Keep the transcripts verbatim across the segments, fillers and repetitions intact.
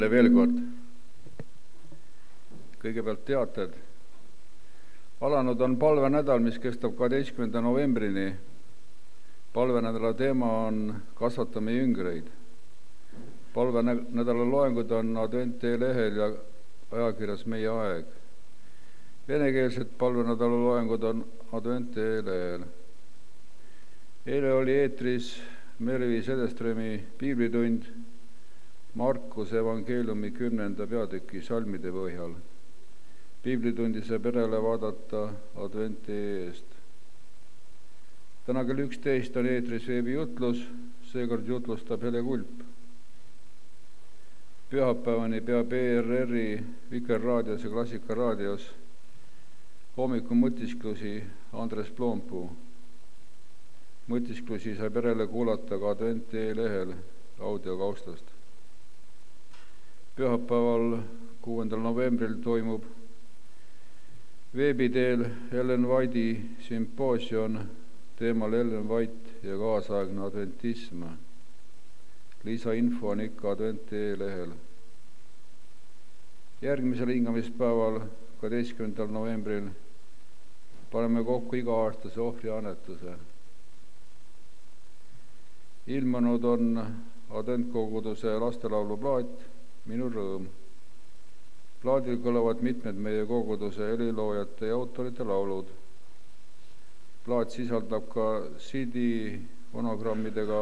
Veel kord. Kõigepealt teated. Alanud on palvenädal, mis kestab kaheteistkümnenda novembrini. Palvenädala teema on kasvatame jüngreid. Palvenädala loengud on Adventi lehel ja ajakirjas Meie aeg. Venekeelsed palvenädala loengud on Adventi lehel. Eile oli eetris Mervi Sedeströmi piiblitund Markuse evangeeliumi kümnenda peatüki salmide põhjal. Piiblitundi saab perele vaadata Adventi eest. Täna kell üksteist on eetris veebijutlus, seekord jutlustab Hele Kulp. Pühapäevani peab E R R-i Vikerraadios ja Klassikaraadios hommiku mõtisklusi Andres Ploompuu. Mõtisklusi saab perele kuulata ka Adventi lehel audiokaustast. Pühapäeval kuuendal novembril toimub veebiteel Ellen White'i sümpoosium teemal Ellen White ja kaasaegne adventism. Lisainfo on ikka Adventi lehel. Järgmisel hingamispäeval, kaheteistkümnendal novembril, paneme kokku iga-aastase ohvriannetuse. Ilmunud on adventkoguduse lastelaulu plaat Minu rõõm. Plaadil kõlavad mitmed meie koguduse heliloojate ja autorite laulud. Plaat sisaldab ka C D fonogrammidega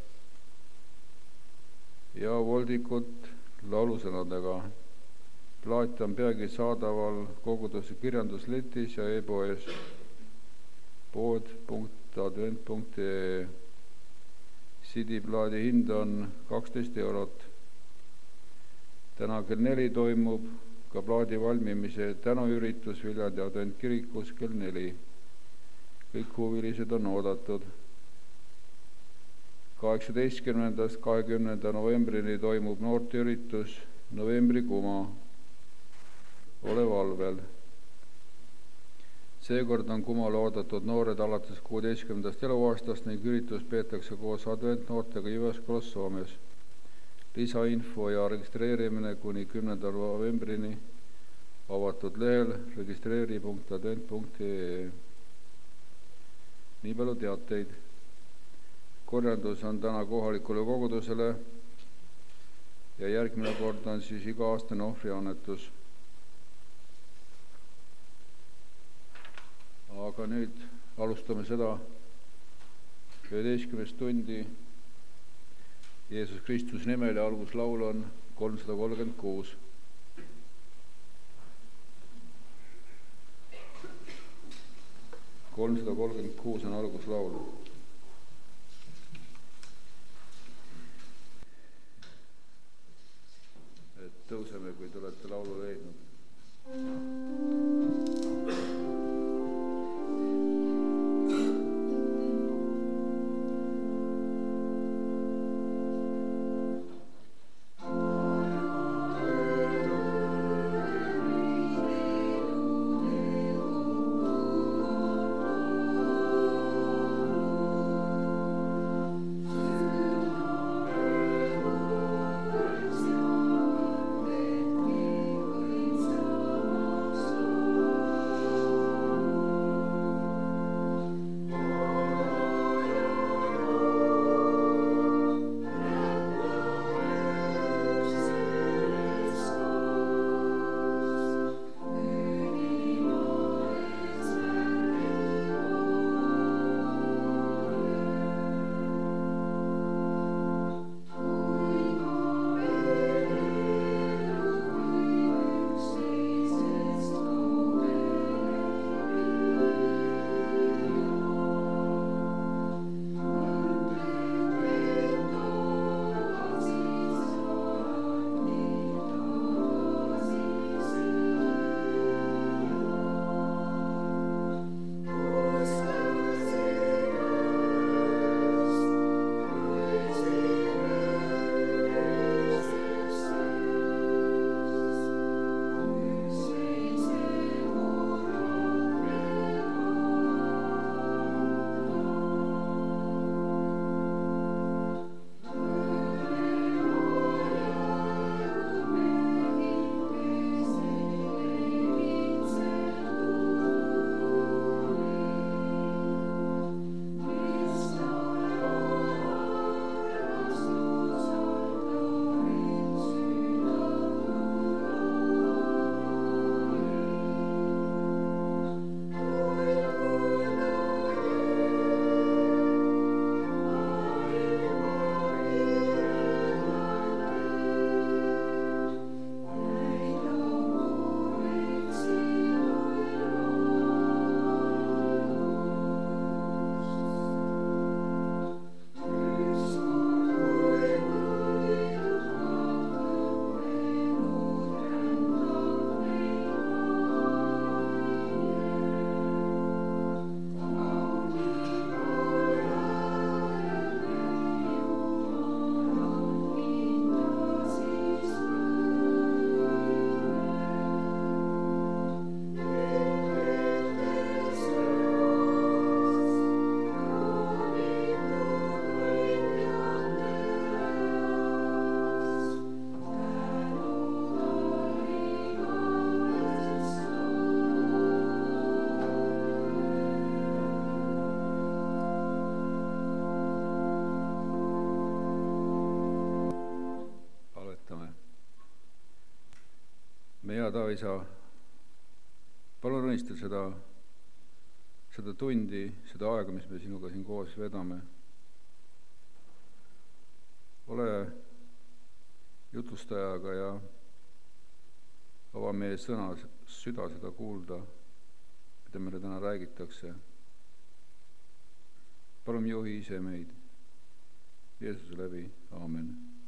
ja voldikut laulusõnadega. Plaat on peagi saadaval koguduse kirjandusletis ja e-poes pood punkt advent punkt ee. C D-plaadi hind on kaksteist eurot. Täna kell neli toimub ka plaadi valmimise tänuüritus Viljandi adventkirikus kell neli. Kõik huvilised on oodatud. kaheksateistkümnendast kahekümnenda novembrini toimub noorteüritus Novembri kuma. Ole valvel. Seekord on kumale oodatud noored alates kuueteistkümnendast eluaastast ning üritus peetakse koos adventnoortega Jyväskyläs Soomes. Lisainfo ja registreerimine kuni kümnenda novembrini avatud lehel registreeri punkt advent punkt ee. Nii palju teateid. Korjandus on täna kohalikule kogudusele ja järgmine kord on siis iga-aastane ohvriannetus. Aga nüüd alustame seda üheteistkümnest tundi Jeesus Kristus nimel ja alguslaul on kolmsada kolmkümmend kuus. kolmsada kolmkümmend kuus on alguslaul. Et tõuseme, kui te olete laulu leidnud. So meie hea Taevaisa, palun õnnista seda, seda tundi, seda aega, mis me sinuga siin koos vedame. Ole jutlustajaga ja ava meie sõna, süda seda kuulda, mida meile täna räägitakse. Palun juhi ise meid Jeesuse läbi. Aamen.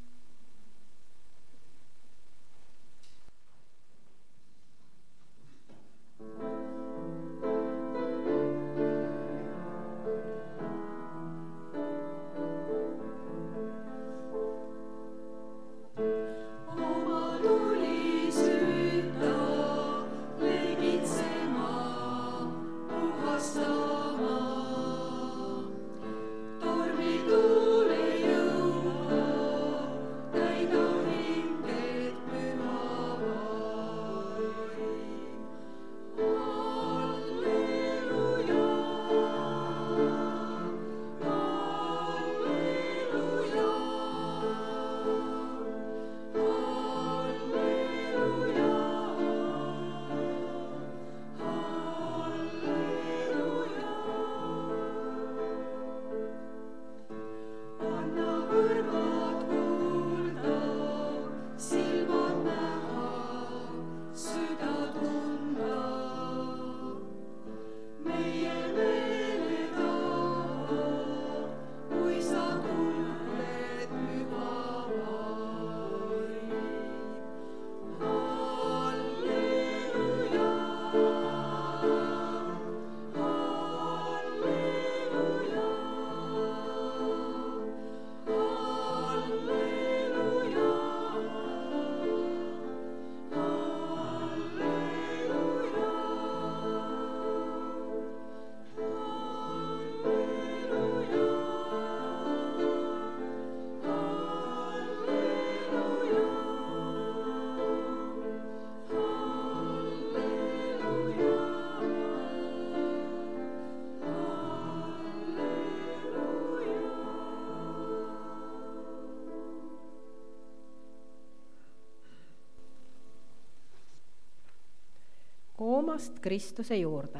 Koomast Kristuse juurde.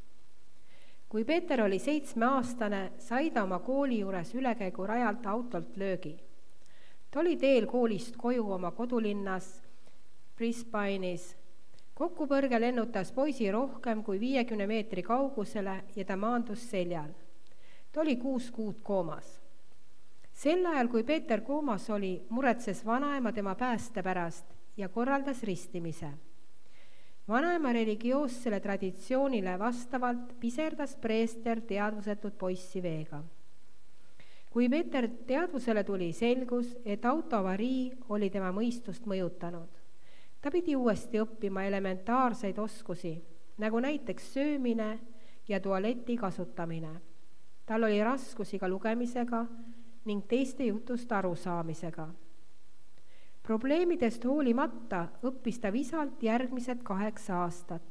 Kui Peeter oli seitsmeaastane, sai ta oma kooli juures ülekäigu rajalt autolt löögi. Ta oli teel koolist koju oma kodulinnas Brisbane'is. Kokkupõrge lennutas poisi rohkem kui viiekümne meetri kaugusele ja ta maandus seljal. Ta oli kuus kuud koomas. Sel ajal, kui Peeter koomas oli, muretses vanaema tema pääste pärast ja korraldas ristimise. Vanaema religioossele traditsioonile vastavalt piserdas preester teadvusetut poissi veega. Kui Peeter teadvusele tuli, selgus, et autoavarii oli tema mõistust mõjutanud. Ta pidi uuesti õppima elementaarseid oskusi, nagu näiteks söömine ja tualeti kasutamine. Tal oli raskusi ka lugemisega ning teiste jutust arusaamisega. Probleemidest hoolimata õppis ta visalt järgmised kaheksa aastat.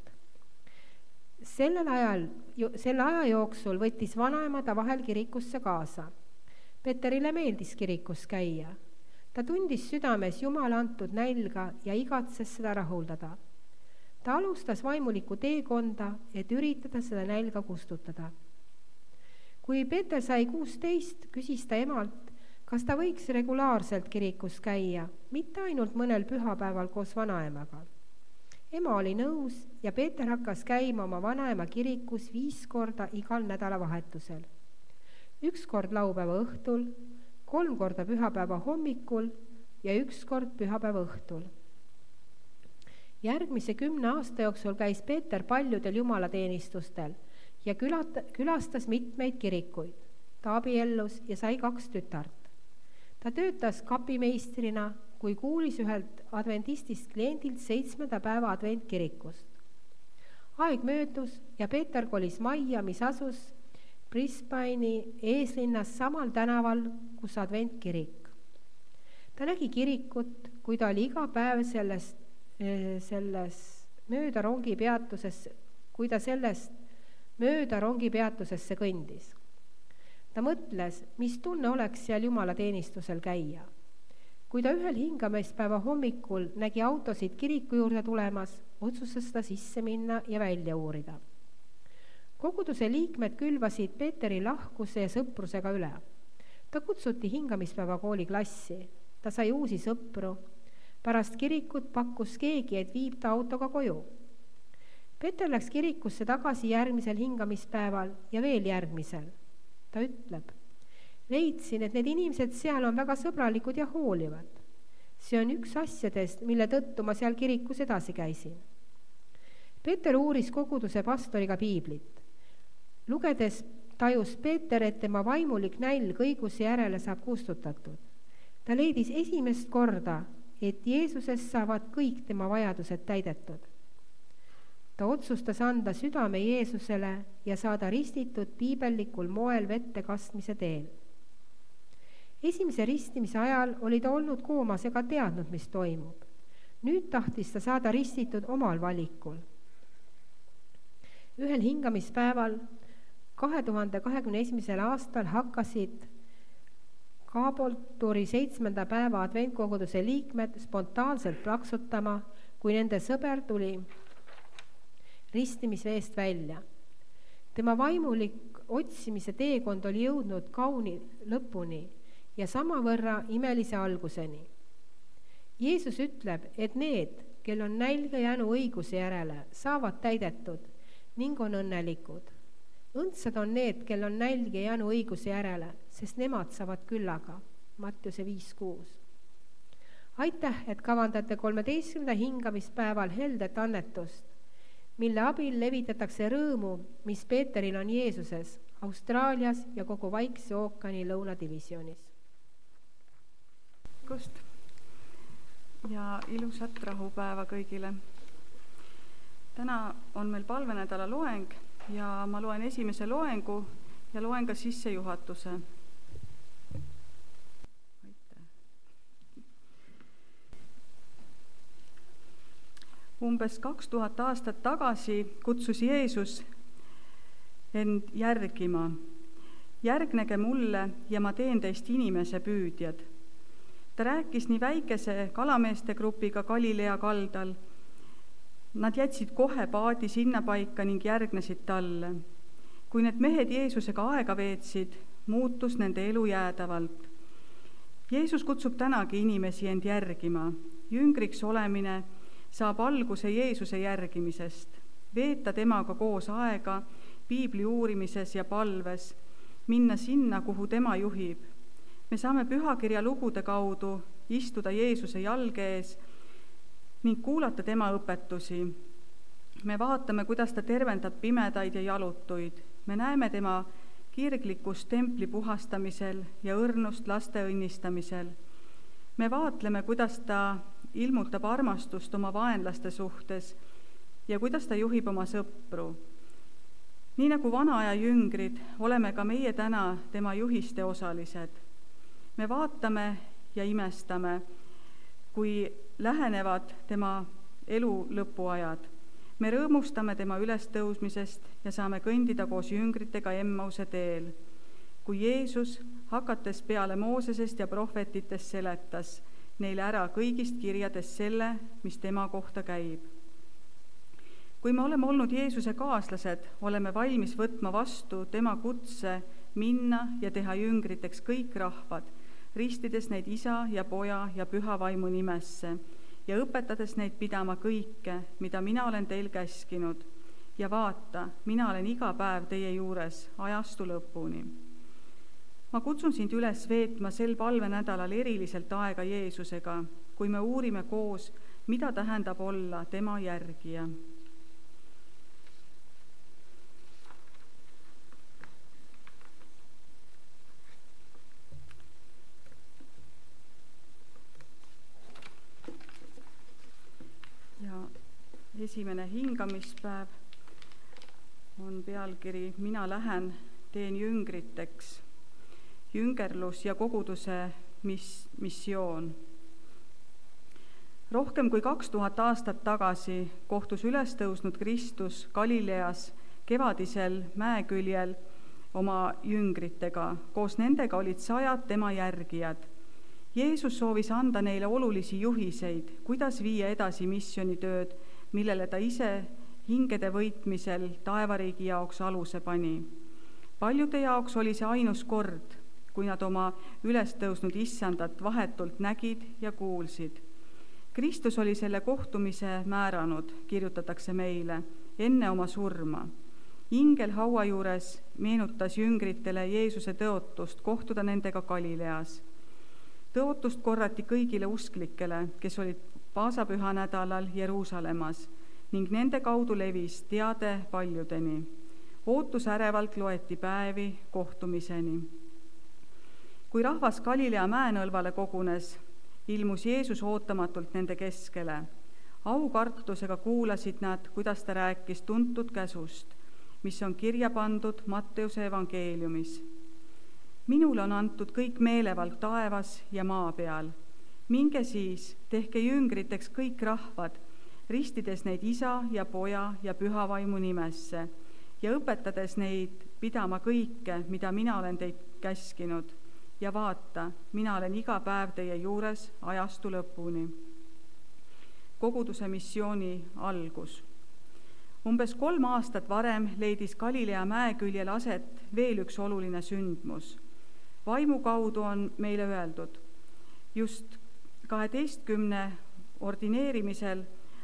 Sellel ajal, selle aja jooksul võttis vanaema ta vahel kirikusse kaasa. Peterile meeldis kirikus käia. Ta tundis südames Jumala antud nälga ja igatses seda rahuldada. Ta alustas vaimulikku teekonda, et üritada seda nälga kustutada. Kui Peeter sai kuusteist, küsis ta emalt, kas ta võiks regulaarselt kirikus käia, mitte ainult mõnel pühapäeval koos vanaemaga. Ema oli nõus ja Peeter hakkas käima oma vanaema kirikus viis korda igal nädalavahetusel. Üks kord laupäeva õhtul, kolm korda pühapäeva hommikul ja üks kord pühapäeva õhtul. Järgmise kümne aasta jooksul käis Peeter paljudel jumalateenistustel ja külastas mitmeid kirikuid. Ta abiellus ja sai kaks tütart. Ta töötas kapimeistrina, kui kuulis ühelt adventistist kliendilt seitsmenda päeva adventkirikust. Aeg möödus ja Peeter kolis majja, mis asus Brisbane'i eeslinnas samal tänaval, kus adventkirik. Ta nägi kirikut, kui ta oli iga päev sellest, selles mööda rongi peatusesse, kui ta sellest mööda rongi peatusesse kõndis. Ta mõtles, mis tunne oleks seal jumalateenistusel käia. kui ta ühel hingamispäeva hommikul nägi autosid kiriku juurde tulemas, otsustas ta sisse minna ja välja uurida. Koguduse liikmed külvasid Peeteri lahkuse ja sõprusega üle. Ta kutsuti hingamispäeva kooli klassi, ta sai uusi sõpru. Pärast kirikut pakkus keegi, et viib ta autoga koju. Peeter läks kirikusse tagasi järgmisel hingamispäeval ja veel järgmisel. Ta ütleb: leidsin, et need inimesed seal on väga sõbralikud ja hoolivad. See on üks asjadest, mille tõttu ma seal kirikus edasi käisin. Peeter uuris koguduse pastoriga piiblit. Lugedes tajus Peeter, et tema vaimulik nälg õiguse järele saab kustutatud. Ta leidis esimest korda, et Jeesusest saavad kõik tema vajadused täidetud. Ta otsustas anda südame Jeesusele ja saada ristitud piibellikul moel vette kastmise teel. Esimese ristimise ajal oli ta olnud koomas ega teadnud, mis toimub. Nüüd tahtis ta saada ristitud omal valikul. Ühel hingamispäeval kahe tuhande kahekümne esimesel aastal hakkasid Kaabolturi seitsmenda päeva adventkoguduse liikmed spontaanselt plaksutama, kui nende sõber tuli ristimisveest välja. Tema vaimulik otsimise teekond oli jõudnud kauni lõpuni ja samavõrra imelise alguseni. Jeesus ütleb, et need, kel on nälg ja jänu õiguse järele, saavad täidetud ning on õnnelikud. Õndsad on need, kel on nälg ja jänu õiguse järele, sest nemad saavad küllaga. Mattiuse viis kuus. Aitäh, et kavandate kolmeteistkümnenda hingamispäeval heldet annetust, mille abil levitatakse rõõmu, mis Peeteril on Jeesuses, Austraalias ja kogu Vaikse ookeani lõunadivisionis. Ja ilusat rahupäeva kõigile. Täna on meil palvenädala loeng ja ma loen esimese loengu ja loen ka sissejuhatuse. Umbes kaks tuhat aastat tagasi kutsus Jeesus end järgima. Järgnege mulle ja ma teen teist inimese püüdjad. Ta rääkis nii väikese kalameeste grupiga Galilea kaldal. Nad jätsid kohe paadi sinna paika ning järgnesid talle. Kui need mehed Jeesusega aega veetsid, muutus nende elu jäädavalt. Jeesus kutsub tänagi inimesi end järgima. Jüngriks olemine saab alguse Jeesuse järgimisest. Veeta temaga koos aega, piibli uurimises ja palves, minna sinna, kuhu tema juhib. Me saame pühakirja lugude kaudu istuda Jeesuse jalge ees ning kuulata tema õpetusi. Me vaatame, kuidas ta tervendab pimedaid ja jalutuid. Me näeme tema kirglikkust templi puhastamisel ja õrnust laste õnnistamisel. Me vaatleme, kuidas ta ilmutab armastust oma vaenlaste suhtes ja kuidas ta juhib oma sõpru. Nii nagu vana aja jüngrid, oleme ka meie täna tema juhiste osalised. Me vaatame ja imestame, kui lähenevad tema elu lõpuajad. Me rõõmustame tema ülestõusmisest ja saame kõndida koos jüngritega Emmause teel. Kui Jeesus, hakates peale Moosesest ja prohvetitest seletas neile ära kõigist kirjades selle, mis tema kohta käib. Kui me oleme olnud Jeesuse kaaslased, oleme valmis võtma vastu tema kutse minna ja teha jüngriteks kõik rahvad, ristides neid isa ja poja ja püha vaimu nimesse ja õpetades neid pidama kõike, mida mina olen teil käskinud. Ja vaata, mina olen iga päev teie juures ajastu lõpuni. Ma kutsun sind üles veetma sel palvenädalal eriliselt aega Jeesusega, kui me uurime koos, mida tähendab olla tema järgija. Esimene hingamispäev on pealkiri Mina lähen, teen jüngriteks. Jüngerlus ja koguduse mis, missioon. Rohkem kui kaks tuhat aastat tagasi kohtus ülestõusnud Kristus Galileas kevadisel mäeküljel oma jüngritega. Koos nendega olid sajad tema järgijad. Jeesus soovis anda neile olulisi juhiseid, kuidas viia edasi missioonitööd, millele ta ise hingede võitmisel taevariigi jaoks aluse pani. Paljude jaoks oli see ainus kord, kui nad oma ülestõusnud issandat vahetult nägid ja kuulsid. Kristus oli selle kohtumise määranud, kirjutatakse meile, enne oma surma. Ingel haua juures meenutas jüngritele Jeesuse tõotust kohtuda nendega Galileas. Tõotust korrati kõigile usklikele, kes olid paasapüha nädalal Jeruusalemmas ning nende kaudu levis teade paljudeni. Ootus ärevalt loeti päevi kohtumiseni. Kui rahvas Galilea mäenõlvale kogunes, ilmus Jeesus ootamatult nende keskele. Aukartusega kuulasid nad, kuidas ta rääkis tuntud käsust, mis on kirja pandud Matteuse evangeeliumis. Minule on antud kõik meelevald taevas ja maa peal. Minge siis, tehke jüngriteks kõik rahvad, ristides neid isa ja poja ja pühavaimu nimesse ja õpetades neid pidama kõike, mida mina olen teid käskinud. Ja vaata, mina olen iga päev teie juures ajastu lõpuni. Koguduse missiooni algus. Umbes kolm aastat varem leidis Galilea mäeküljel aset veel üks oluline sündmus. Vaimu kaudu on meile öeldud, just kaheteistkümne ordineerimisel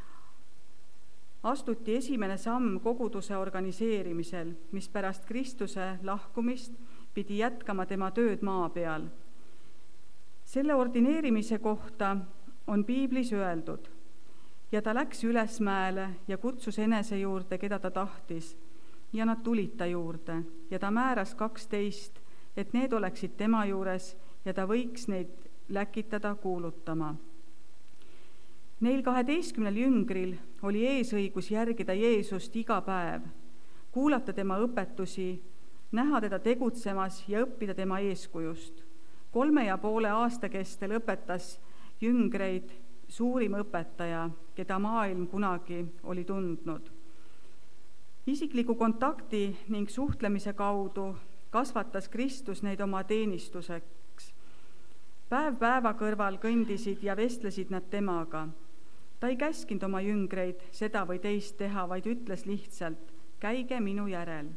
astuti esimene samm koguduse organiseerimisel, mis pärast Kristuse lahkumist pidi jätkama tema tööd maa peal. Selle ordineerimise kohta on piiblis öeldud, ja ta läks ülesmäele ja kutsus enese juurde, keda ta tahtis, ja nad tulid ta juurde, ja ta määras kaksteist, et need oleksid tema juures ja ta võiks neid läkitada kuulutama. Neil kaheteistkümnel jüngril oli eesõigus järgida Jeesust iga päev, kuulata tema õpetusi, näha teda tegutsemas ja õppida tema eeskujust. Kolme ja poole aasta kestel õpetas jüngreid suurim õpetaja, keda maailm kunagi oli tundnud. Isikliku kontakti ning suhtlemise kaudu kasvatas Kristus neid oma teenistuseks. Päev päeva kõrval kõndisid ja vestlesid nad temaga. Ta ei käskinud oma jüngreid seda või teist teha, vaid ütles lihtsalt, käige minu järel.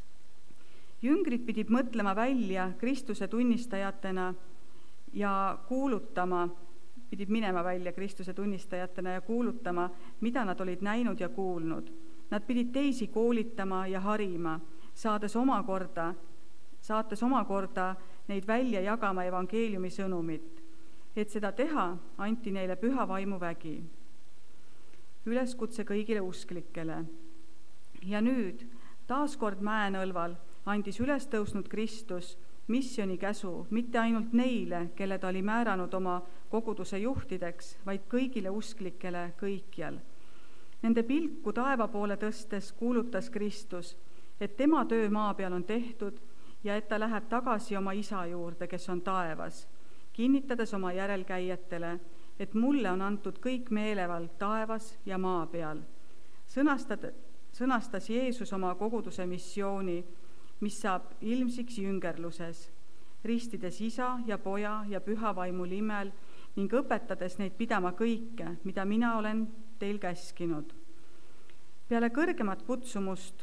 Jüngrid pidid mõtlema välja Kristuse tunnistajatena ja kuulutama, pidid minema välja Kristuse tunnistajatena ja kuulutama, mida nad olid näinud ja kuulnud. Nad pidid teisi koolitama ja harima, saades omakorda, saates omakorda neid välja jagama evangeeliumi sõnumit. Et seda teha, anti neile püha vaimu vägi. Üleskutse kõigile usklikele. Ja nüüd, taaskord mäenõlval, andis ülestõusnud Kristus missiooni käsu mitte ainult neile, kelle ta oli määranud oma koguduse juhtideks, vaid kõigile usklikele kõikjal. Nende pilku taeva poole tõstes kuulutas Kristus, et tema töö maa peal on tehtud ja et ta läheb tagasi oma isa juurde, kes on taevas, kinnitades oma järelkäijatele, et mulle on antud kõik meelevald taevas ja maa peal. Sõnastad, sõnastas Jeesus oma koguduse missiooni, mis saab ilmsiks jüngerluses, ristides isa ja poja ja püha vaimu nimel ning õpetades neid pidama kõike, mida mina olen teil käskinud. Peale kõrgemat kutsumust,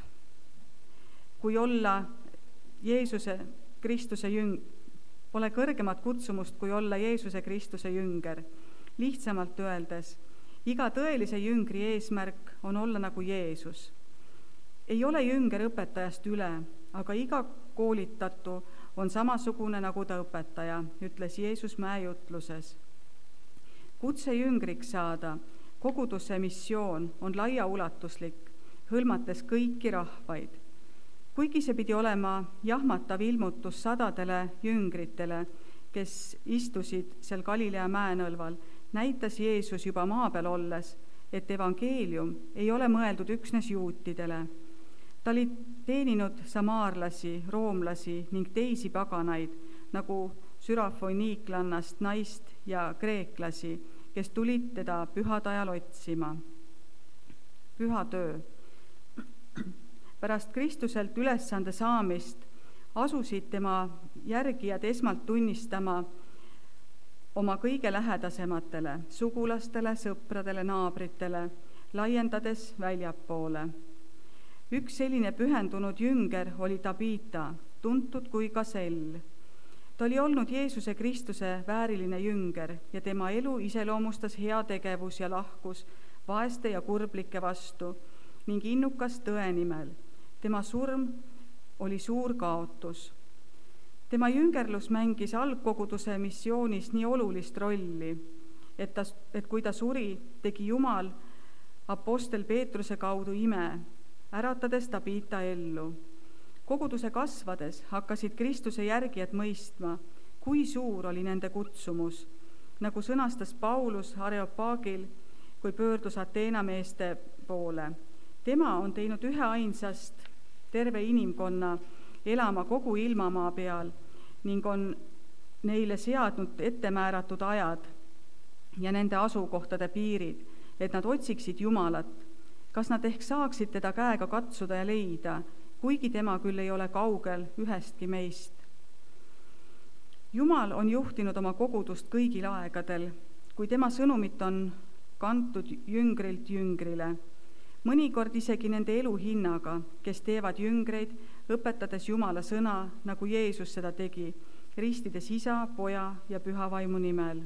kui olla Jeesuse Kristuse jüng, pole kõrgemat kutsumust, kui olla Jeesuse Kristuse jünger. Lihtsamalt öeldes, iga tõelise jüngri eesmärk on olla nagu Jeesus. Ei ole jünger õpetajast üle, aga iga koolitatu on samasugune nagu ta õpetaja, ütles Jeesus mäejutluses. Kutse jüngriks saada, koguduse missioon on laiaulatuslik, hõlmates kõiki rahvaid. Kuigi see pidi olema jahmatav ilmutus sadadele jüngritele, kes istusid seal Galilea mäenõlval, näitas Jeesus juba maa peal olles, et evangeelium ei ole mõeldud üksnes juutidele. Ta oli teeninud samaarlasi, roomlasi ning teisi paganaid, nagu sürafoniiklannast naist ja kreeklasi, kes tulid teda pühade ajal otsima. Püha töö. Pärast Kristuselt ülesande saamist asusid tema järgijad esmalt tunnistama oma kõige lähedasematele, sugulastele, sõpradele, naabritele, laiendades väljapoole. Üks selline pühendunud jünger oli Tabita, tuntud kui Gasell. Ta oli olnud Jeesuse Kristuse vääriline jünger ja tema elu iseloomustas heategevus ja lahkus vaeste ja kurblike vastu ning innukas tõe nimel. Tema surm oli suur kaotus. Tema jüngerlus mängis algkoguduse missioonis nii olulist rolli, et, ta, et kui ta suri, tegi Jumal apostel Peetruse kaudu ime, äratades Tabita ellu. Koguduse kasvades hakkasid Kristuse järgijad mõistma, kui suur oli nende kutsumus, nagu sõnastas Paulus Areopaagil, kui pöördus Ateena meeste poole. Tema on teinud ühe ainsast terve inimkonna elama kogu ilmamaa peal ning on neile seadnud ettemääratud ajad ja nende asukohtade piirid, et nad otsiksid Jumalat. Kas nad ehk saaksid teda käega katsuda ja leida, kuigi tema küll ei ole kaugel ühestki meist. Jumal on juhtinud oma kogudust kõigil aegadel, kui tema sõnumit on kantud jüngrilt jüngrile. Mõnikord isegi nende elu hinnaga, kes teevad jüngreid, õpetades Jumala sõna, nagu Jeesus seda tegi, ristides Isa, Poja ja Püha Vaimu nimel.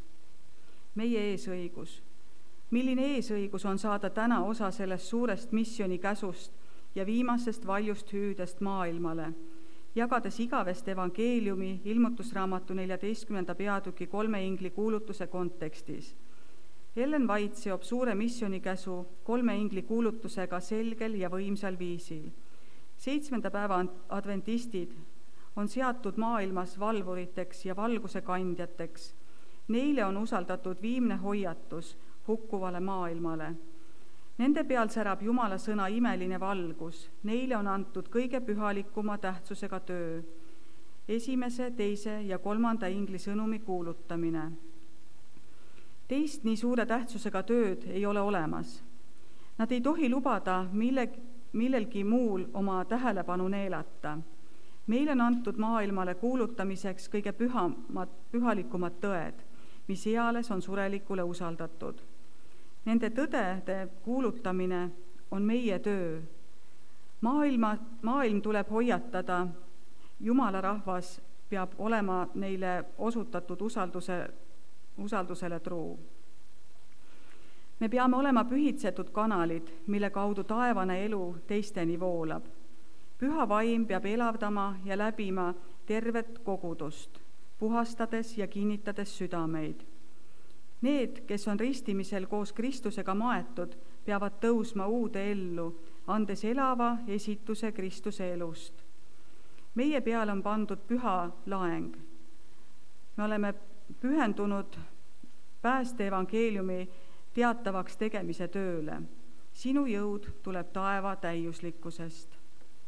Meie eesõigus. Milline eesõigus on saada täna osa sellest suurest missiooni käsust ja viimasest valjust hüüdest maailmale, jagades igavest evangeeliumi ilmutusraamatu neljateistkümnenda peatüki kolme ingli kuulutuse kontekstis. Ellen White seob suure missionikäsu kolme ingli kuulutusega selgel ja võimsal viisil. Seitsmenda päeva adventistid on seatud maailmas valvuriteks ja valguse kandjateks. Neile on usaldatud viimne hoiatus hukkuvale maailmale. Nende peal särab Jumala sõna imeline valgus. Neile on antud kõige pühalikuma tähtsusega töö. Esimese, teise ja kolmanda ingli sõnumi kuulutamine. Teist nii suure tähtsusega tööd ei ole olemas. Nad ei tohi lubada mille, millelgi muul oma tähelepanu neelata. Meil on antud maailmale kuulutamiseks kõige pühamad, pühalikumad tõed, mis eales on surelikule usaldatud. Nende tõdede kuulutamine on meie töö. Maailma, maailm tuleb hoiatada, Jumala rahvas peab olema neile osutatud usalduse, usaldusele truu. Me peame olema pühitsetud kanalid, mille kaudu taevane elu teisteni voolab. Püha vaim peab elavdama ja läbima tervet kogudust, puhastades ja kinnitades südameid. Need, kes on ristimisel koos Kristusega maetud, peavad tõusma uude ellu, andes elava esituse Kristuse elust. Meie peale on pandud püha laeng. Me oleme pühendunud pääste evangeeliumi teatavaks tegemise tööle. Sinu jõud tuleb taeva täiuslikkusest.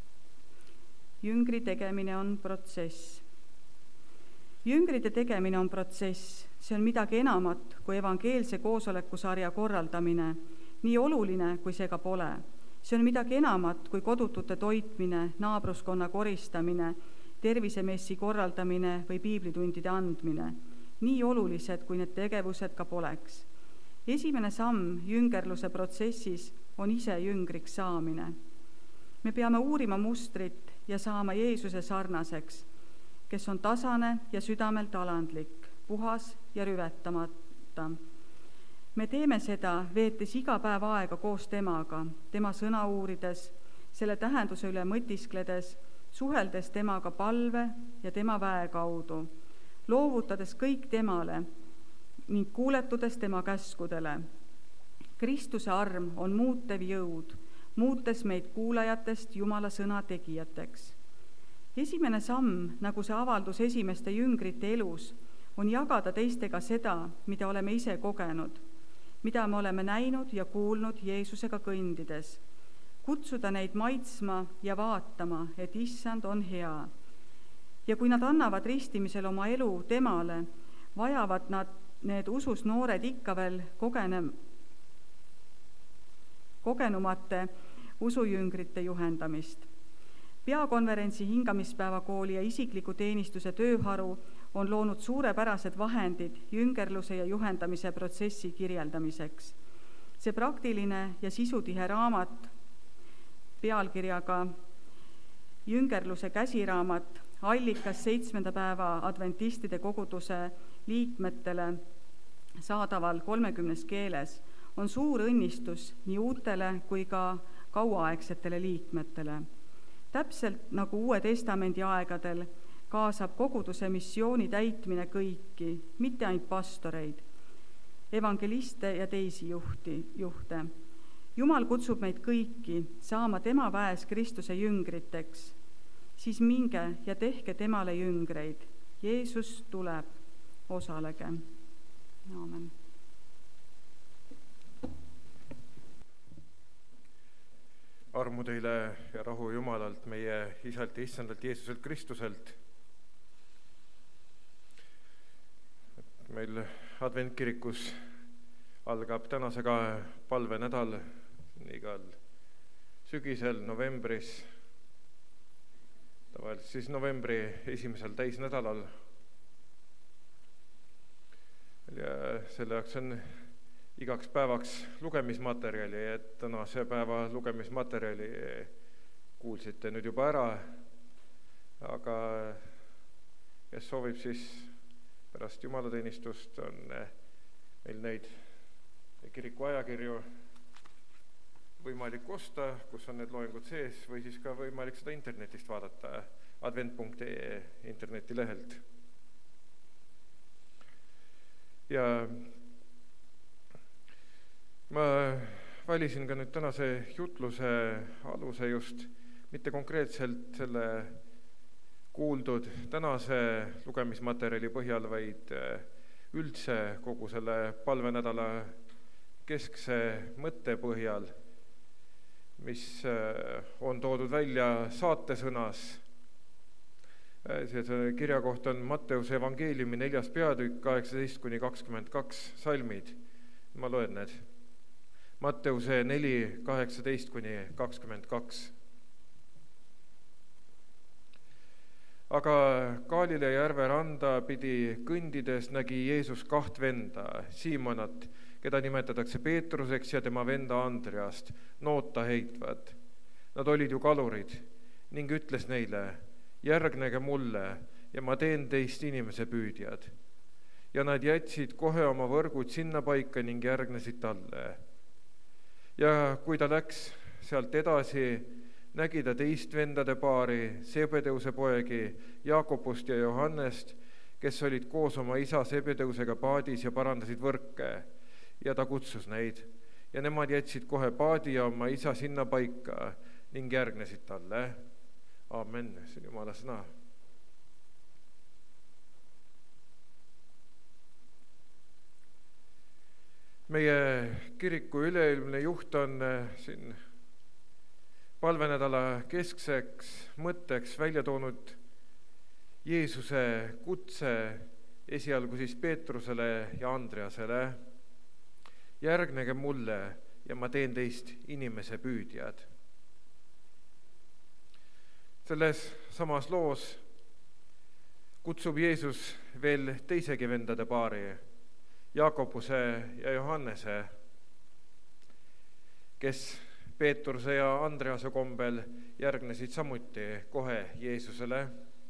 Jüngri tegemine on protsess. Jüngrite tegemine on protsess, see on midagi enamat kui evangeelse koosolekusarja korraldamine, nii oluline kui see ka pole. See on midagi enamat kui kodutute toitmine, naabruskonna koristamine, tervisemessi korraldamine või piiblitundide andmine, nii olulised kui need tegevused ka poleks. Esimene samm jüngerluse protsessis on ise jüngriks saamine. Me peame uurima mustrit ja saama Jeesuse sarnaseks, kes on tasane ja südamelt alandlik, puhas ja rüvetamata. Me teeme seda, veetes iga päev aega koos temaga, tema sõna uurides, selle tähenduse üle mõtiskledes, suheldes temaga palve ja tema väe kaudu, loovutades kõik temale ning kuuletudes tema käskudele. Kristuse arm on muutev jõud, muutes meid kuulajatest Jumala sõna tegijateks. Esimene samm, nagu see avaldus esimeste jüngrite elus, on jagada teistega seda, mida oleme ise kogenud, mida me oleme näinud ja kuulnud Jeesusega kõndides. Kutsuda neid maitsma ja vaatama, et issand on hea. Ja kui nad annavad ristimisel oma elu temale, vajavad nad need usus noored ikka veel kogenem, kogenumate usujüngrite juhendamist. Peakonverentsi hingamispäevakooli ja isikliku teenistuse tööharu on loonud suurepärased vahendid jüngerluse ja juhendamise protsessi kirjeldamiseks. See praktiline ja sisutihe raamat pealkirjaga Jüngerluse käsiraamat, allikas seitsmenda päeva adventistide koguduse liikmetele saadaval kolmekümnes keeles, on suur õnnistus nii uutele kui ka kauaaegsetele liikmetele. Täpselt nagu Uue Testamendi aegadel kaasab koguduse missiooni täitmine kõiki, mitte ainult pastoreid, evangeliste ja teisi juhti, juhte. Jumal kutsub meid kõiki saama tema väes Kristuse jüngriteks, siis minge ja tehke temale jüngreid. Jeesus tuleb, osalege. Aamen. Armu teile ja rahu Jumalalt, meie Isalt ja Issandalt Jeesuselt Kristuselt. Meil adventkirikus algab tänasega palvenädal igal sügisel, novembris, tavaliselt siis novembri esimesel täisnädalal. Ja selle jaoks on igaks päevaks lugemismaterjali, et tänase päeva lugemismaterjali kuulsite nüüd juba ära, aga kes soovib, siis pärast jumalateenistust on meil neid kiriku ajakirju võimalik osta, kus on need loengud sees, või siis ka võimalik seda internetist vaadata advent punkt ee internetilehelt. Ja ma valisin ka nüüd tänase jutluse aluse just mitte konkreetselt selle kuuldud tänase lugemismaterjali põhjal, vaid üldse kogu selle palvenädala keskse mõtte põhjal, mis on toodud välja saatesõnas. See kirja koht on Matteuse evangeeliumi neljas peatükk, kaheksateist kuni kakskümmend kaks salmid. Ma loen need. Matteuse neli, kaheksateist kuni kakskümmend kaks. Aga Galiilea järve randa pidi kõndides nägi Jeesus kaht venda, Siimonat, keda nimetatakse Peetruseks, ja tema venda Andreast, noota heitvad. Nad olid ju kalurid ning ütles neile: järgnege mulle ja ma teen teist inimese püüdjad. Ja nad jätsid kohe oma võrgud sinna paika ning järgnesid talle. Ja kui ta läks sealt edasi, nägi ta teist vendade paari, Sebedeuse poegi, Jaakobust ja Johannest, kes olid koos oma isa Sebedeusega paadis ja parandasid võrke. Ja ta kutsus neid ja nemad jätsid kohe paadi ja oma isa sinna paika ning järgnesid talle. Aamen, see on Jumala sõna. Meie kiriku üleilmne juht on siin palvenädala keskseks mõtteks välja toonud Jeesuse kutse esialgu siis Peetrusele ja Andreasele: järgnege mulle ja ma teen teist inimese püüdjad. Selles samas loos kutsub Jeesus veel teisegi vendade paari, Jaakobuse ja Johannese, kes Peetruse ja Andrease kombel järgnesid samuti kohe Jeesusele.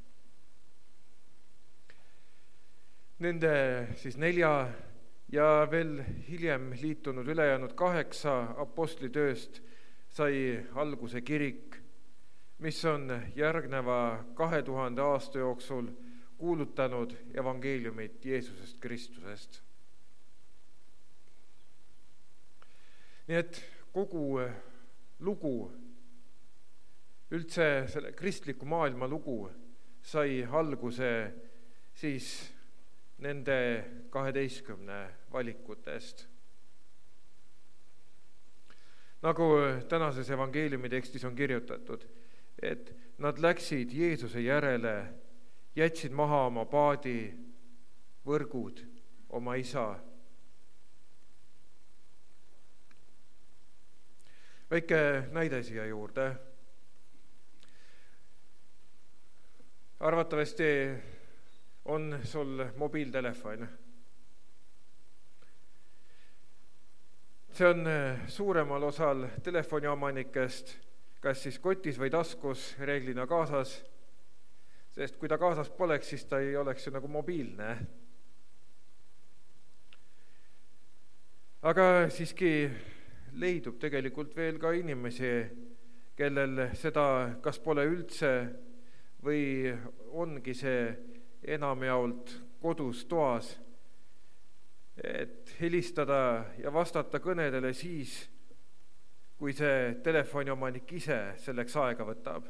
Nende siis nelja ja veel hiljem liitunud ülejäänud kaheksa apostlitööst sai alguse kirik, mis on järgneva kahe tuhande aasta jooksul kuulutanud evangeeliumit Jeesusest Kristusest. Nii et kogu lugu, üldse selle kristliku maailma lugu sai alguse siis nende kaheteistkümne valikutest. Nagu tänases evangeeliumi tekstis on kirjutatud, et nad läksid Jeesuse järele, jätsid maha oma paadi, võrgud, oma isa. Väike näide siia juurde. Arvatavasti on sul mobiiltelefon. See on suuremal osal telefoniomanikest kas siis kotis või taskus, reeglina kaasas, sest kui ta kaasas poleks, siis ta ei oleks ju nagu mobiilne. Aga siiski leidub tegelikult veel ka inimesi, kellel seda kas pole üldse või ongi see enamjaolt kodus toas, et helistada ja vastata kõnedele siis, kui see telefoniomanik ise selleks aega võtab.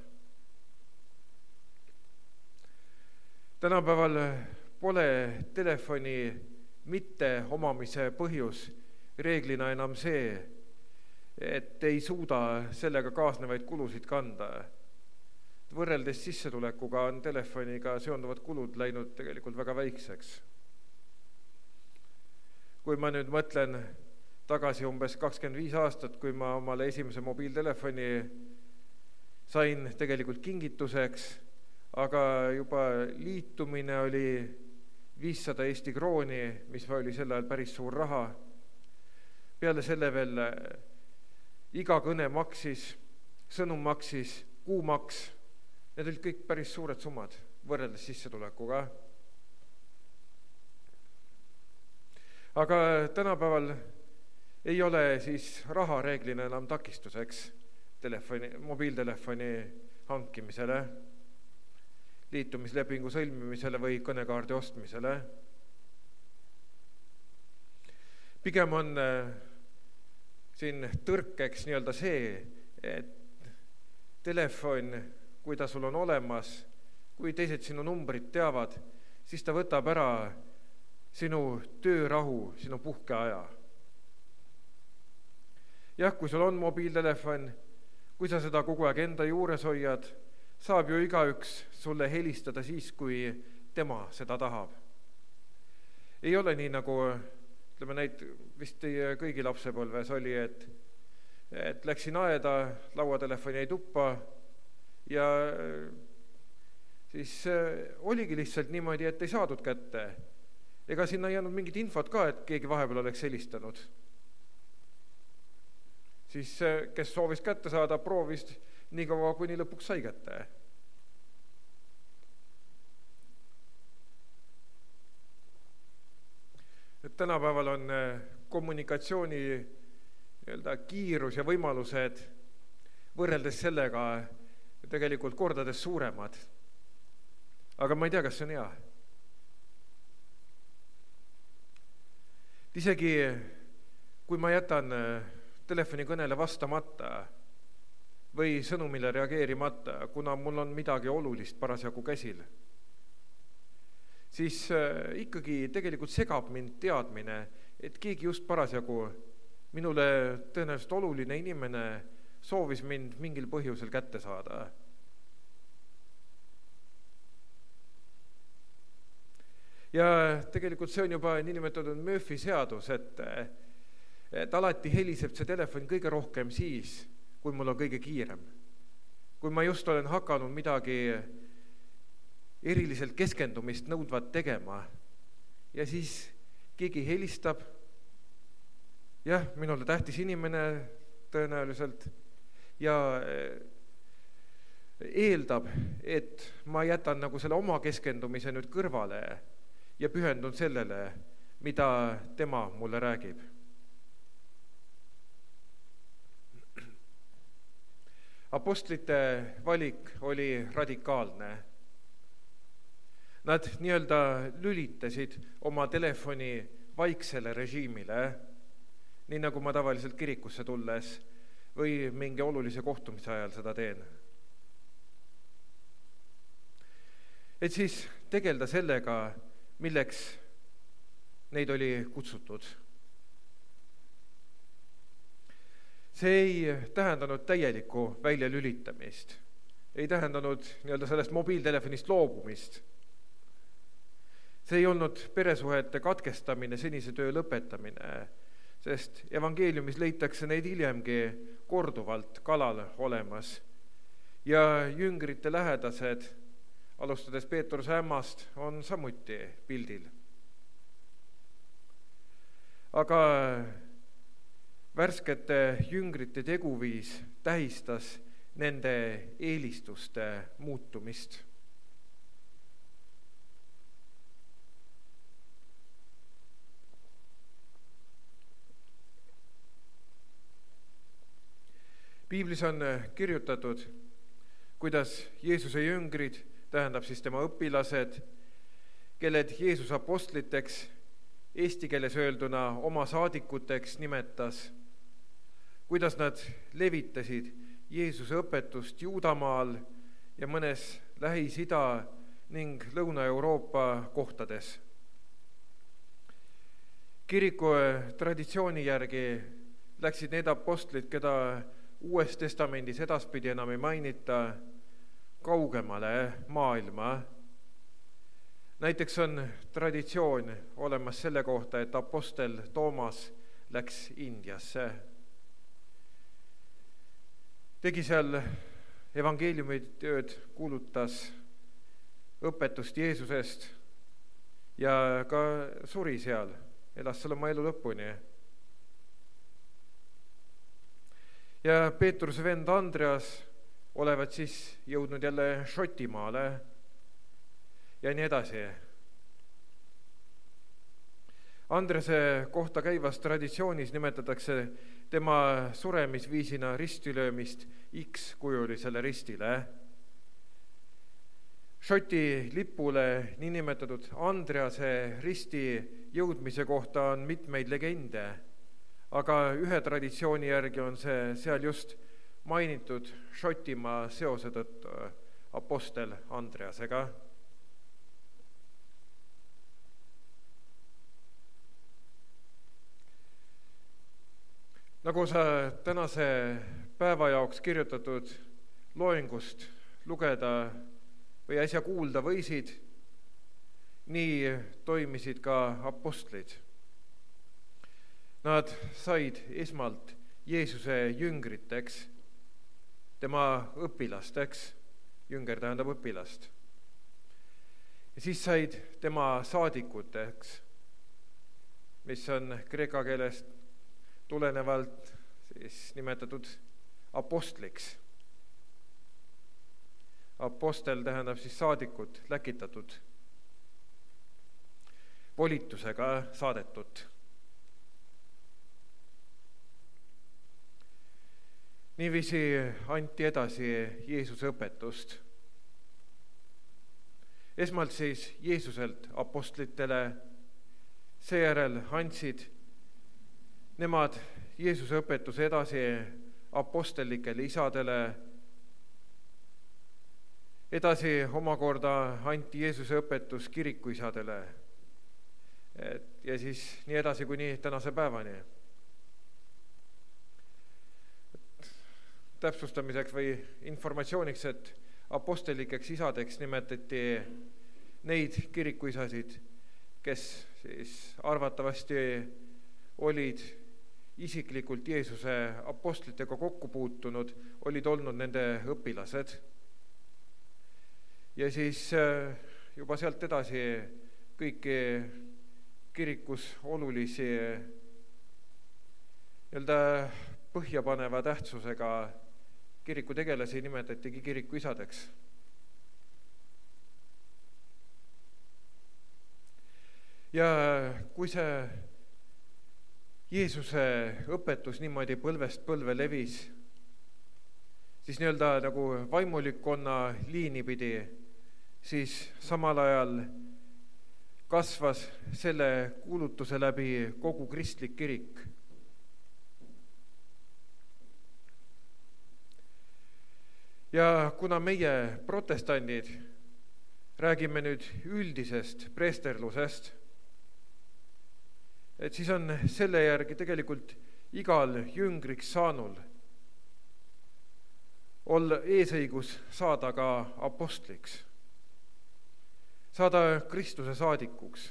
Tänapäeval pole telefoni mitte omamise põhjus reeglina enam see, et ei suuda sellega kaasnevaid kulusid kanda. Võrreldes sissetulekuga on telefoniga seonduvad kulud läinud tegelikult väga väikseks. Kui ma nüüd mõtlen tagasi umbes kakskümmend viis aastat, kui ma omale esimese mobiiltelefoni sain tegelikult kingituseks, aga juba liitumine oli viissada Eesti krooni, mis oli sel ajal päris suur raha. Peale selle veel iga kõne maksis, sõnum maksis, kuumaks. Need olid kõik päris suured summad võrreldes sissetulekuga. Aga tänapäeval ei ole siis raha reeglina enam takistuseks telefoni, mobiiltelefoni hankimisele, liitumislepingu sõlmimisele või kõnekaardi ostmisele. Pigem on siin tõrkeks nii-öelda see, et telefon, kui ta sul on olemas, kui teised sinu numbrid teavad, siis ta võtab ära sinu töörahu, sinu puhkeaja. Jah, kui sul on mobiiltelefon, kui sa seda kogu aeg enda juures hoiad, saab ju igaüks sulle helistada siis, kui tema seda tahab. Ei ole nii nagu, ütleme näit, vist kõigi lapsepõlves oli, et, et läksin aeda, lauatelefoni ei tuppa ja siis oligi lihtsalt niimoodi, et ei saadud kätte. Ega sinna ei jäänud mingit infot ka, et keegi vahepeal oleks helistanud. Siis kes soovis kätte saada, proovis nii kaua, kuni lõpuks sai kätte. Et tänapäeval on kommunikatsiooni nii-öelda kiirus ja võimalused võrreldes sellega tegelikult kordades suuremad. Aga ma ei tea, kas see on hea. Isegi kui ma jätan telefonikõnele vastamata või sõnumile reageerimata, kuna mul on midagi olulist parasjagu käsil, siis ikkagi tegelikult segab mind teadmine, et keegi just parasjagu minule tõenäoliselt oluline inimene soovis mind mingil põhjusel kätte saada. Ja tegelikult see on juba niinimetatud Murphy seadus, et, et alati heliseb see telefon kõige rohkem siis, kui mul on kõige kiirem. Kui ma just olen hakanud midagi eriliselt keskendumist nõudvat tegema ja siis keegi helistab, jah, minule tähtis inimene tõenäoliselt ja eeldab, et ma jätan nagu selle oma keskendumise nüüd kõrvale ja pühendun sellele, mida tema mulle räägib. Apostlite valik oli radikaalne. Nad nii-öelda lülitasid oma telefoni vaiksele režiimile, nii nagu ma tavaliselt kirikusse tulles või mingi olulise kohtumise ajal seda teen. Et siis tegelda sellega, milleks neid oli kutsutud. See ei tähendanud täielikku väljalülitamist, ei tähendanud nii-öelda sellest mobiiltelefonist loobumist. See ei olnud peresuhete katkestamine, senise töö lõpetamine, sest evangeeliumis leitakse neid hiljemgi korduvalt kalal olemas ja jüngrite lähedased alustades Peetruse ämmast, on samuti pildil. Aga värskete jüngrite teguviis tähistas nende eelistuste muutumist. Piiblis on kirjutatud, kuidas Jeesuse jüngrid, tähendab siis tema õpilased, kelled Jeesuse apostliteks, eesti keeles öelduna oma saadikuteks nimetas, kuidas nad levitasid Jeesuse õpetust Juudamaal ja mõnes Lähis-Ida ning Lõuna-Euroopa kohtades. Kiriku traditsiooni järgi läksid need apostlid, keda Uues Testamendis edaspidi enam ei mainita, kaugemale maailma. Näiteks on traditsioon olemas selle kohta, et apostel Toomas läks Indiasse. Tegi seal evangeeliumitööd, kuulutas õpetust Jeesusest ja ka suri seal, elas seal oma elu lõpuni. Ja Peetruse vend Andreas olevat siis jõudnud jälle Šotimaale ja nii edasi. Andrese kohta käivas traditsioonis nimetatakse tema suremisviisina ristilöömist X-kujulisele ristile. Šoti lipule niinimetatud Andrease risti jõudmise kohta on mitmeid legende, aga ühe traditsiooni järgi on see seal just mainitud Šotimaa seose tõttu apostel Andreasega. Nagu sa tänase päeva jaoks kirjutatud loengust lugeda või äsja kuulda võisid, nii toimisid ka apostlid. Nad said esmalt Jeesuse jüngriteks, tema õpilasteks, jünger tähendab õpilast. Ja siis said tema saadikuteks, mis on kreeka keelest tulenevalt siis nimetatud apostliks. Apostel tähendab siis saadikut, läkitatud, volitusega saadetud. Niiviisi anti edasi Jeesuse õpetust. Esmalt siis Jeesuselt apostlitele, seejärel andsid nemad Jeesuse õpetuse edasi apostellikele isadele, edasi omakorda anti Jeesuse õpetus kirikuisadele ja siis nii edasi kuni tänase päevani. Täpsustamiseks või informatsiooniks, et apostellikeks isadeks nimetati neid kirikuisasid, kes siis arvatavasti olid isiklikult Jeesuse apostlitega kokku puutunud, olid olnud nende õpilased. Ja siis juba sealt edasi kõiki kirikus olulisi nii-öelda põhjapaneva tähtsusega kirikutegelasi nimetatigi kirikuisadeks. Ja kui see Jeesuse õpetus niimoodi põlvest põlve levis, siis nii-öelda nagu vaimulikkonna liini pidi, siis samal ajal kasvas selle kuulutuse läbi kogu kristlik kirik. Ja kuna meie protestandid räägime nüüd üldisest preesterlusest, et siis on selle järgi tegelikult igal jüngriks saanul olla eesõigus saada ka apostliks, saada Kristuse saadikuks.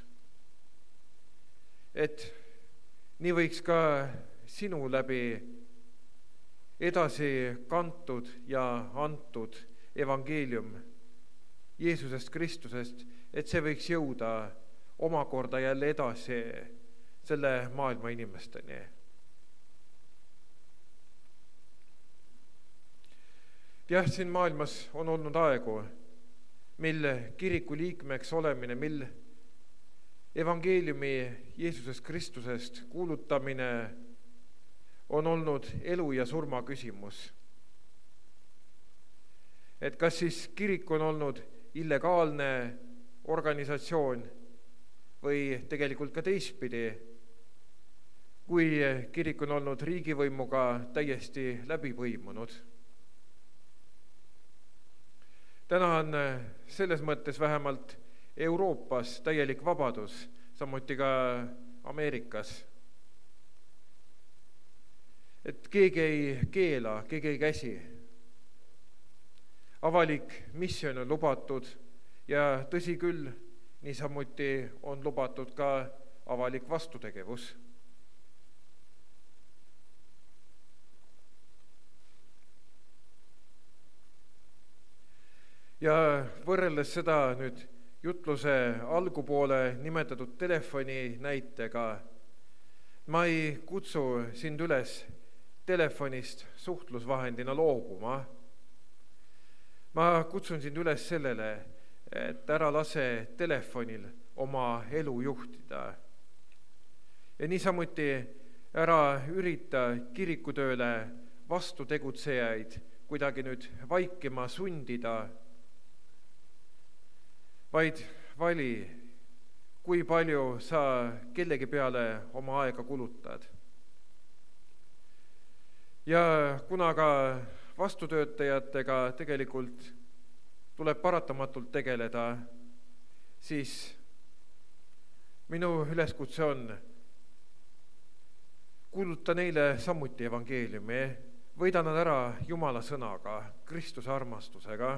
Et nii võiks ka sinu läbi edasi kantud ja antud evangeelium Jeesusest Kristusest, et see võiks jõuda omakorda jälle edasi selle maailma inimesteni. jah, siin maailmas on olnud aegu, mil kiriku liikmeks olemine, mil evangeeliumi Jeesusest Kristusest kuulutamine on olnud elu ja surma küsimus. Et kas siis kirik on olnud illegaalne organisatsioon või tegelikult ka teistpidi, kui kirik on olnud riigivõimuga täiesti läbi põimunud. Täna on selles mõttes vähemalt Euroopas täielik vabadus, samuti ka Ameerikas. Et keegi ei keela, keegi ei käsi. Avalik missioon on lubatud ja tõsi küll, niisamuti on lubatud ka avalik vastutegevus. Ja võrreldes seda nüüd jutluse algupoole nimetatud telefoni näitega, ma ei kutsu sind üles telefonist suhtlusvahendina loobuma. Ma kutsun sind üles sellele, et ära lase telefonil oma elu juhtida. Ja niisamuti ära ürita kirikutööle vastu tegutsejaid kuidagi nüüd vaikima sundida, vaid vali, kui palju sa kellegi peale oma aega kulutad. Ja kuna ka vastutöötajatega tegelikult tuleb paratamatult tegeleda, siis minu üleskutse on kuuluta neile samuti evangeeliumi, võida nad ära Jumala sõnaga, Kristuse armastusega.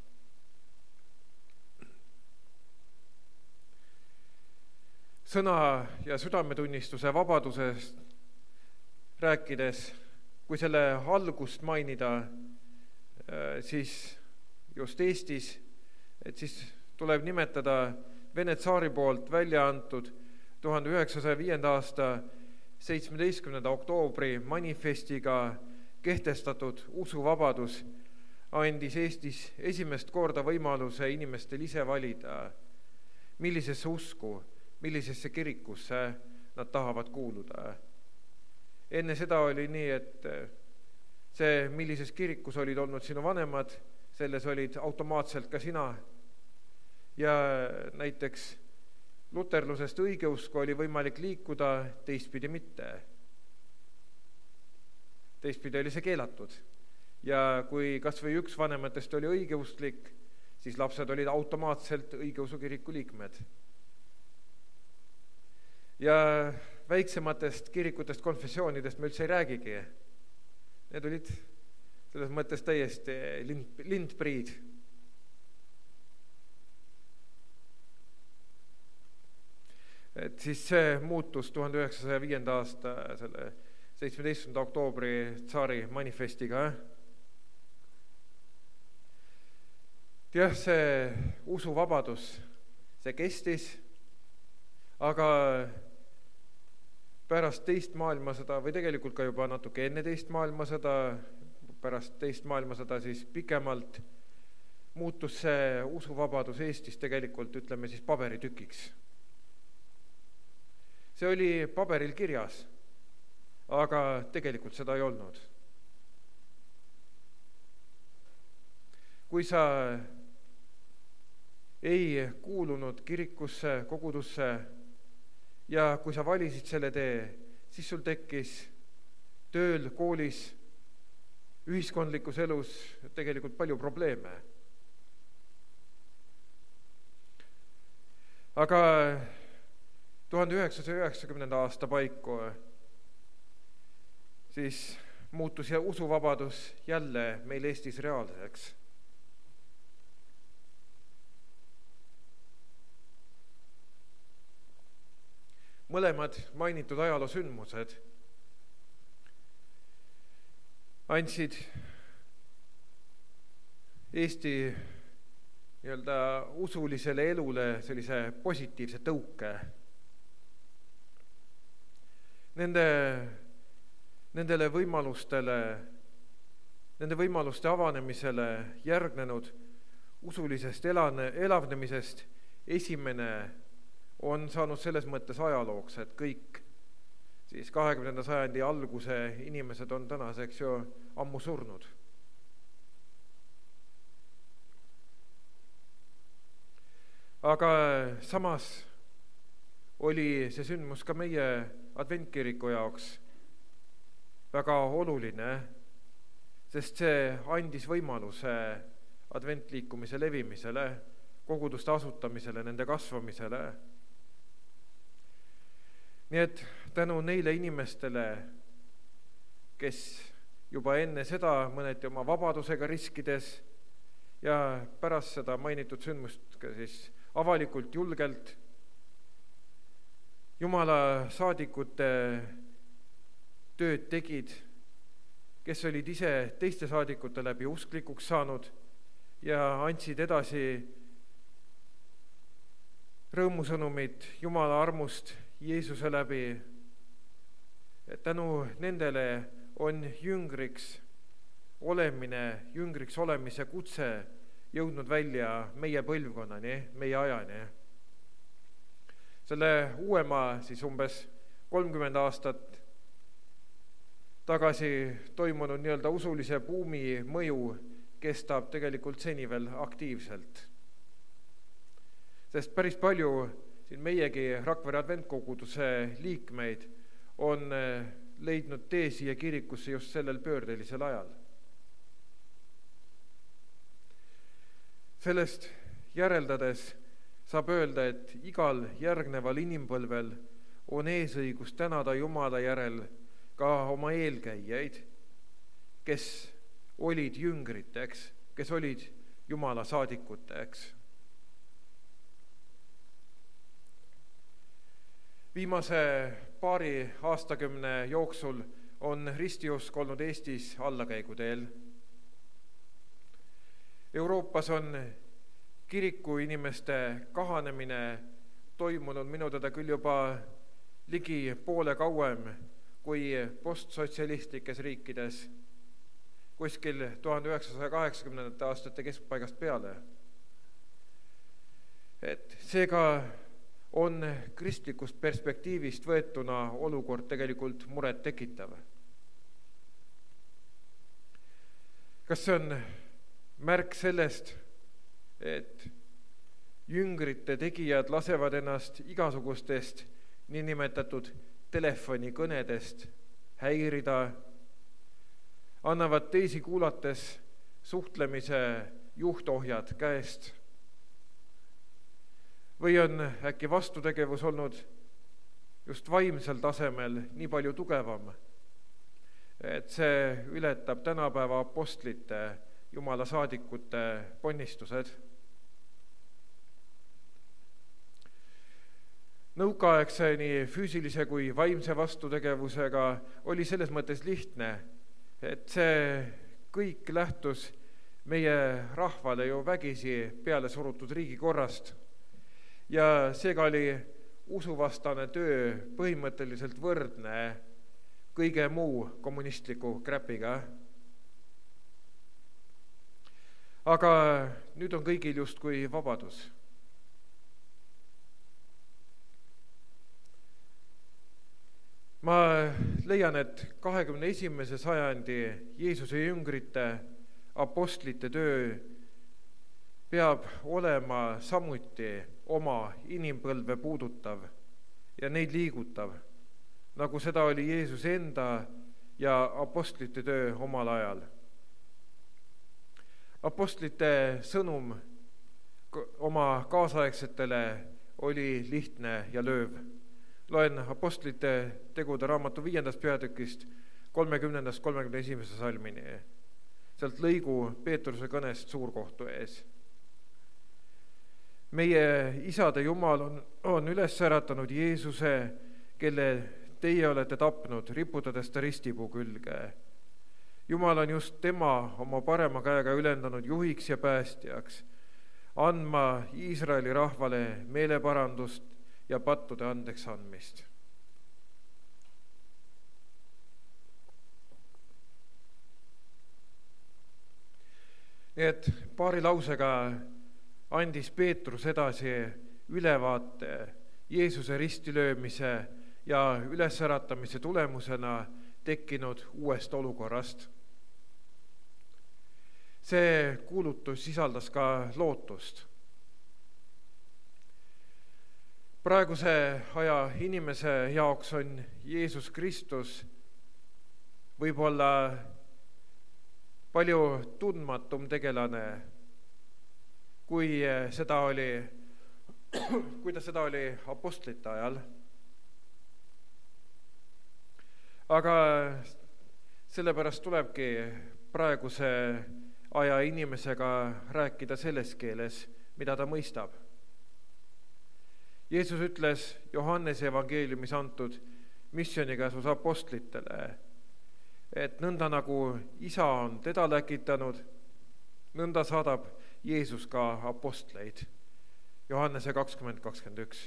Sõna ja südametunnistuse vabadusest rääkides, kui selle algust mainida, siis just Eestis, et siis tuleb nimetada Vene tsaari poolt välja antud tuhande üheksasaja viienda aasta seitsmeteistkümnenda oktoobri manifestiga kehtestatud usuvabadus andis Eestis esimest korda võimaluse inimestel ise valida, millisesse usku, millisesse kirikusse nad tahavad kuuluda. Enne seda oli nii, et see, millises kirikus olid olnud sinu vanemad, selles olid automaatselt ka sina. Ja näiteks luterlusest õigeusku oli võimalik liikuda, teistpidi mitte. Teistpidi oli see keelatud. Ja kui kas või üks vanematest oli õigeustlik, siis lapsed olid automaatselt õigeusu kiriku liikmed. Ja väiksematest kirikutest, konfessioonidest me üldse ei räägigi. Need olid selles mõttes täiesti lind, lindpriid. Et siis see muutus tuhande üheksasaja viienda aasta selle seitsmeteistkümnenda oktoobri tsaari manifestiga. Jah, see usuvabadus, see kestis, aga pärast teist maailmasõda või tegelikult ka juba natuke enne teist maailmasõda, pärast teist maailmasõda siis pikemalt muutus see usuvabadus Eestis tegelikult, ütleme siis paberitükiks. See oli paberil kirjas, aga tegelikult seda ei olnud. Kui sa ei kuulunud kirikusse, kogudusse ja kui sa valisid selle tee, siis sul tekkis tööl, koolis, ühiskondlikus elus tegelikult palju probleeme. Aga tuhande üheksasaja üheksakümnenda aasta paiku siis muutus ja usuvabadus jälle meil Eestis reaalseks. Mõlemad mainitud ajaloosündmused andsid Eesti nii-öelda usulisele elule sellise positiivse tõuke. Nende, nendele võimalustele, nende võimaluste avanemisele järgnenud usulisest elane, elavnemisest esimene on saanud selles mõttes ajalooks, et kõik siis kahekümnenda sajandi alguse inimesed on tänaseks ju ammu surnud. Aga samas oli see sündmus ka meie adventkiriku jaoks väga oluline, sest see andis võimaluse adventliikumise levimisele, koguduste asutamisele, nende kasvamisele. Nii et tänu neile inimestele, kes juba enne seda mõneti oma vabadusega riskides ja pärast seda mainitud sündmust ka siis avalikult julgelt Jumala saadikute tööd tegid, kes olid ise teiste saadikute läbi usklikuks saanud ja andsid edasi rõõmusõnumid Jumala armust Jeesuse läbi. Et tänu nendele on jüngriks olemine, jüngriks olemise kutse jõudnud välja meie põlvkonnani, meie ajani. Selle uuema siis umbes kolmkümmend aastat tagasi toimunud nii-öelda usulise buumi mõju kestab tegelikult seni veel aktiivselt. Sest päris palju siin meiegi Rakvere adventkoguduse liikmeid on leidnud tee siia kirikusse just sellel pöördelisel ajal. Sellest järeldades saab öelda, et igal järgneval inimpõlvel on eesõigus tänada Jumala järel ka oma eelkäijaid, kes olid jüngriteks, kes olid Jumala saadikuteks. Viimase paari aastakümne jooksul on ristiusk olnud Eestis allakäiguteel. Euroopas on kiriku inimeste kahanemine toimunud minu teda küll juba ligi poole kauem kui postsotsialistlikes riikides, kuskil tuhande üheksasaja kaheksakümnendate aastate keskpaigast peale. Et seega on kristlikust perspektiivist võetuna olukord tegelikult muret tekitav. Kas see on märk sellest, et jüngrite tegijad lasevad ennast igasugustest niinimetatud telefonikõnedest häirida, annavad teisi kuulates suhtlemise juhtohjad käest? Või on äkki vastutegevus olnud just vaimsel tasemel nii palju tugevam, et see ületab tänapäeva apostlite, Jumala saadikute ponnistused? Nõukaaegse nii füüsilise kui vaimse vastutegevusega oli selles mõttes lihtne, et see kõik lähtus meie rahvale ju vägisi peale surutud riigikorrast ja seega oli usuvastane töö põhimõtteliselt võrdne kõige muu kommunistliku kräpiga. Aga nüüd on kõigil justkui vabadus. Ma leian, et kahekümne esimese sajandi Jeesuse jüngrite apostlite töö peab olema samuti oma inimpõlve puudutav ja neid liigutav, nagu seda oli Jeesuse enda ja apostlite töö omal ajal. Apostlite sõnum oma kaasaegsetele oli lihtne ja lööv. Loen apostlite tegude raamatu viiendast peatükist kolmekümnendast kolmekümne esimese salmini, sealt lõigu Peetruse kõnest suurkohtu ees. Meie isade Jumal on, on üles äratanud Jeesuse, kelle teie olete tapnud, riputades ta ristipuu külge. Jumal on just tema oma parema käega ülendanud juhiks ja päästjaks, andma Iisraeli rahvale meeleparandust ja pattude andeks andmist. Nii et paari lausega andis Peetrus edasi ülevaate Jeesuse ristilöömise ja ülesäratamise tulemusena tekkinud uuest olukorrast. See kuulutus sisaldas ka lootust. Praeguse aja inimese jaoks on Jeesus Kristus võib-olla palju tundmatum tegelane, kui seda oli, kui ta seda oli apostlite ajal. Aga sellepärast tulebki praeguse aja inimesega rääkida selles keeles, mida ta mõistab. Jeesus ütles Johannese evangeeliumis antud missioonikäsus apostlitele, et nõnda nagu isa on teda läkitanud, nõnda saadab Jeesus ka apostleid. Johannese kakskümmend kakskümmend üks.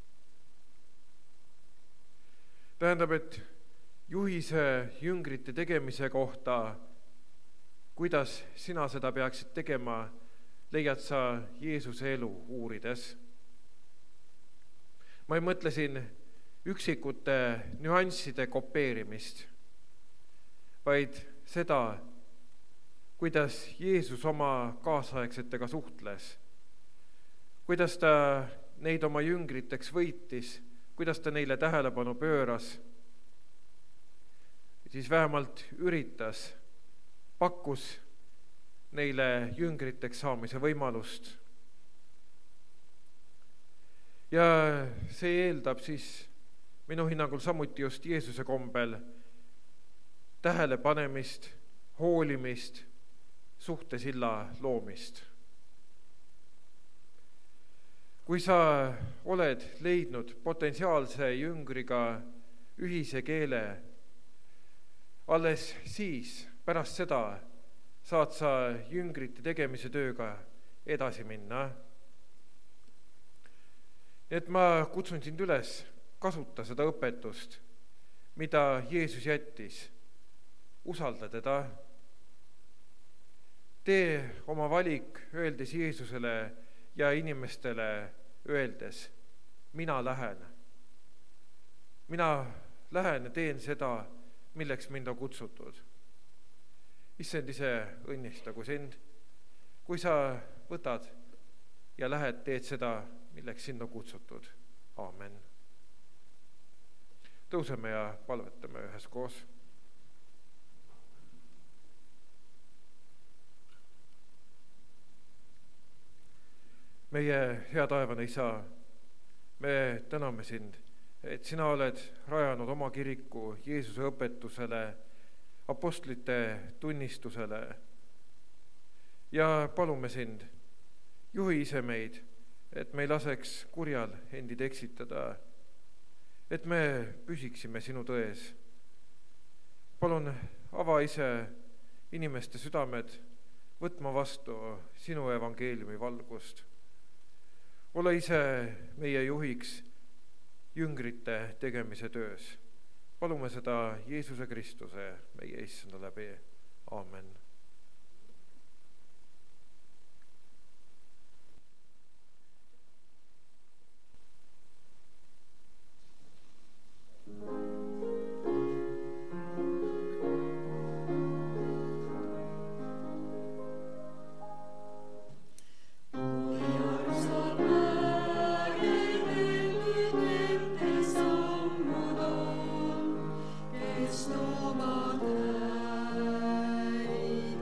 Tähendab, et juhise jüngrite tegemise kohta, kuidas sina seda peaksid tegema, leiad sa Jeesuse elu uurides. Ma ei mõtle siin üksikute nüansside kopeerimist, vaid seda, kuidas Jeesus oma kaasaegsetega suhtles, kuidas ta neid oma jüngriteks võitis, kuidas ta neile tähelepanu pööras, siis vähemalt üritas, pakkus neile jüngriteks saamise võimalust. Ja see eeldab siis minu hinnangul samuti just Jeesuse kombel tähelepanemist, hoolimist, suhtesilla loomist. Kui sa oled leidnud potentsiaalse jüngriga ühise keele, alles siis, pärast seda, saad sa jüngrite tegemise tööga edasi minna. Et ma kutsun sind üles, kasuta seda õpetust, mida Jeesus jättis. Usalda teda. Tee oma valik, öeldes Jeesusele ja inimestele öeldes, mina lähen. Mina lähen ja teen seda, milleks mind on kutsutud. Issand ise õnnistagu sind, kui sa võtad ja lähed, teed seda, milleks sind on kutsutud. Aamen. Tõuseme ja palvetame üheskoos. Meie hea taevane Isa, me täname sind, et sina oled rajanud oma kiriku Jeesuse õpetusele, apostlite tunnistusele ja palume sind, juhi ise meid, et me ei laseks kurjal endid eksitada, et me püsiksime sinu tões. Palun ava ise inimeste südamed võtma vastu sinu evangeeliumi valgust. Ole ise meie juhiks jüngrite tegemise töös. Palume seda Jeesuse Kristuse, meie issanda läbi. Aamen. Stoma täis.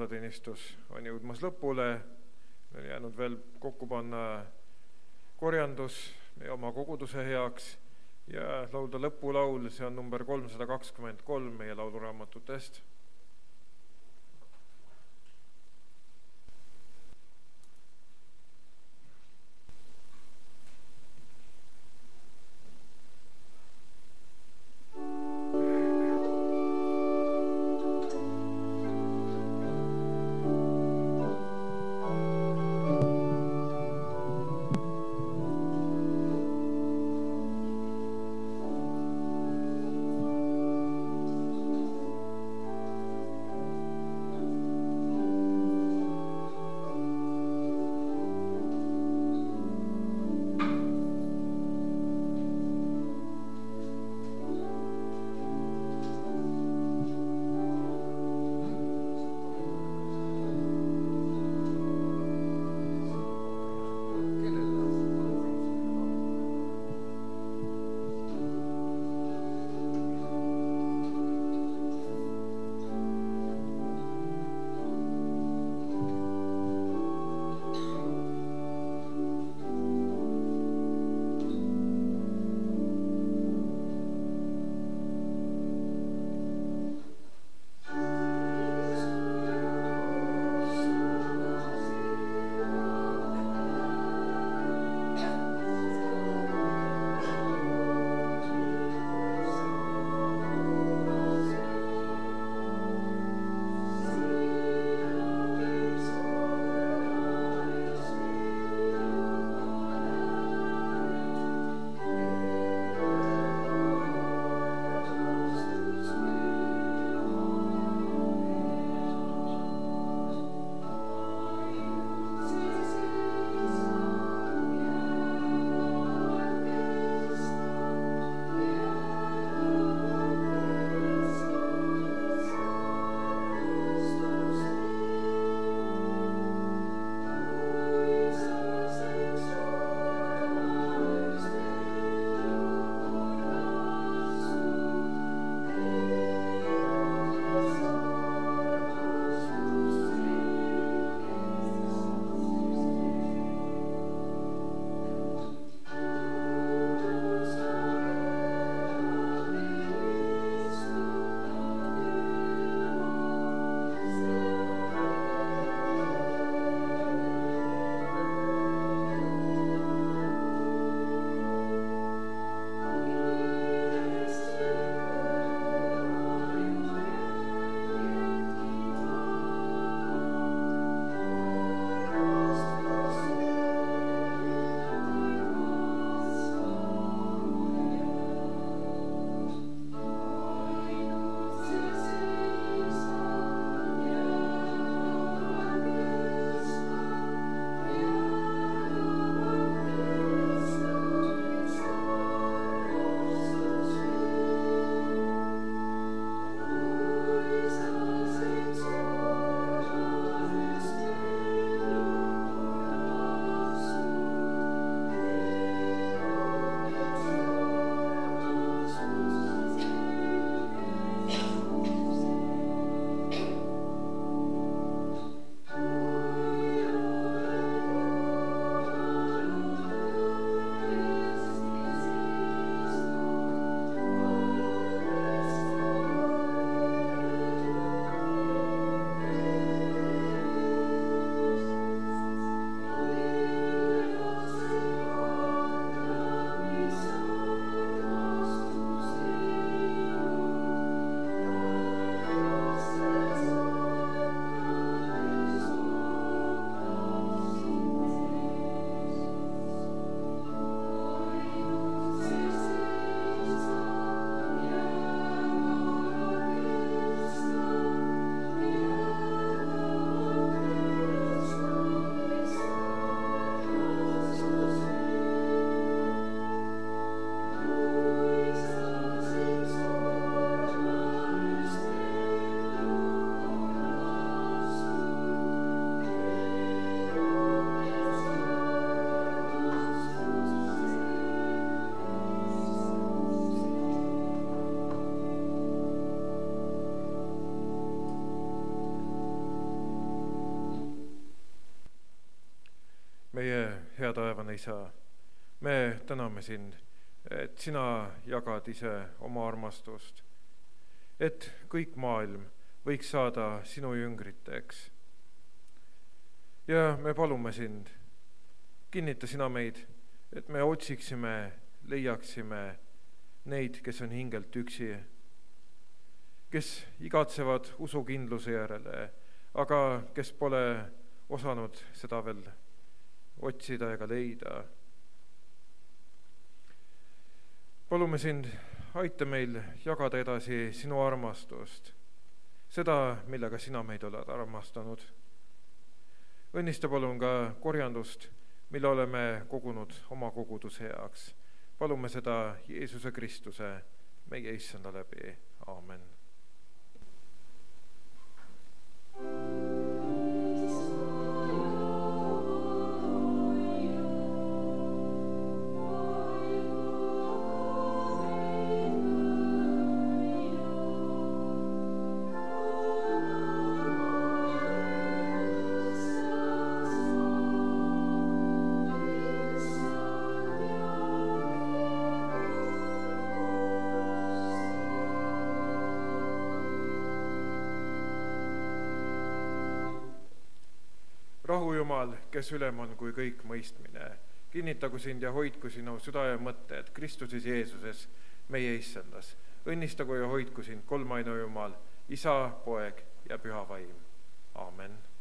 jumalateenistus on jõudmas lõpule, meil on jäänud veel kokku panna korjandus meie oma koguduse heaks ja laulda lõpulaul, see on number kolmsada kakskümmend kolm meie lauluraamatutest. meie hea taevane Isa, me täname sind, et sina jagad ise oma armastust, et kõik maailm võiks saada sinu jüngriteks. Ja me palume sind, kinnita sina meid, et me otsiksime, leiaksime neid, kes on hingelt üksi, kes igatsevad usukindluse järele, aga kes pole osanud seda veel otsida ega leida. Palume sind, aita meil jagada edasi sinu armastust, seda, millega sina meid oled armastanud. Õnnista palun ka korjandust, mille oleme kogunud oma koguduse heaks. Palume seda Jeesuse Kristuse, meie issanda läbi. Aamen. Rahu Jumal, kes ülem on kui kõik mõistmine, kinnitagu sind ja hoidku sinu süda ja mõtted Kristuses Jeesuses, meie issandas. Õnnistagu ja hoidku sind kolmainu Jumal, Isa, Poeg ja Püha Vaim. Aamen.